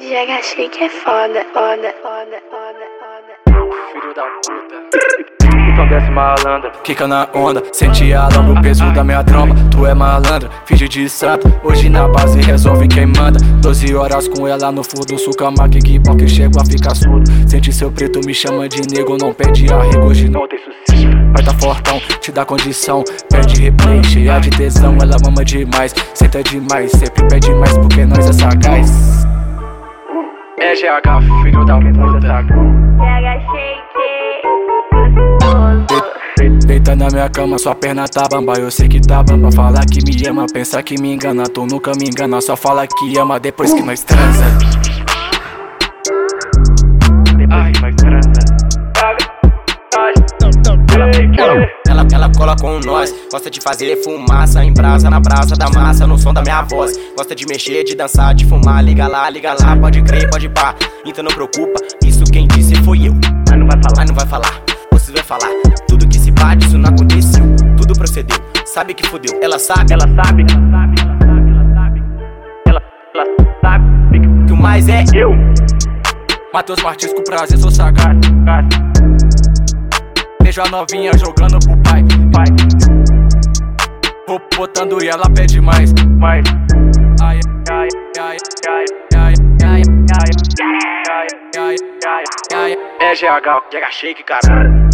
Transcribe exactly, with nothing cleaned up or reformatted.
G H Shake é foda, foda, foda, foda, foda. Filho da puta. Então desce malandra, quica na onda, sente a lama, o peso da minha tromba. Tu é malandra, finge de santo. Hoje na base resolve quem manda. Doze horas com ela no fundo, sucama que que bom que chego a ficar surdo. Sente seu preto, me chama de nego, não pede arrego, hoje não tem sucesso. Vai tá fortão, te dá condição, perde replay, cheia de tesão. Ela mama demais, senta demais, sempre pede mais porque nós é sagaz. É G H, filho da puta. G H Shake. Deita na minha cama, sua perna tá bamba. Eu sei que tá bamba, fala que me ama, pensa que me engana. Tu nunca me engana, só fala que ama depois que nós transa. Depois que nós transa. Ela, ela cola com nós, gosta de fazer fumaça em brasa, na brasa da massa, no som da minha voz. Gosta de mexer, de dançar, de fumar, liga lá, liga lá, pode crer, pode pá. Então não preocupa, isso quem disse foi eu. Mas não vai falar, mas não vai falar, você vai falar. Tudo que se bate, isso não aconteceu, tudo procedeu, sabe que fodeu. Ela sabe, ela sabe, ela sabe, ela sabe, ela sabe. Ela, ela sabe que o mais é eu. Matheus Martins com prazer, sou sagaz. Vejo a novinha jogando pro pai, pai. Vou botando e ela pede mais, mais. Ai, ai, ai, ai, ai, ai, ai, ai, ai, ai, ai, ai. É G H, G H Shake, caralho.